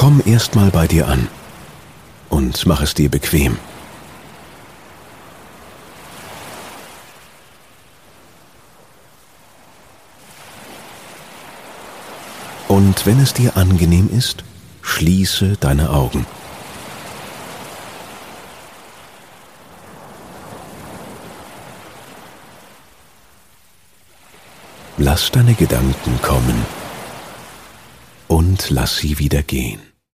Komm erstmal bei dir an und mach es dir bequem. Und wenn es dir angenehm ist, schließe deine Augen. Lass deine Gedanken kommen und lass sie wieder gehen.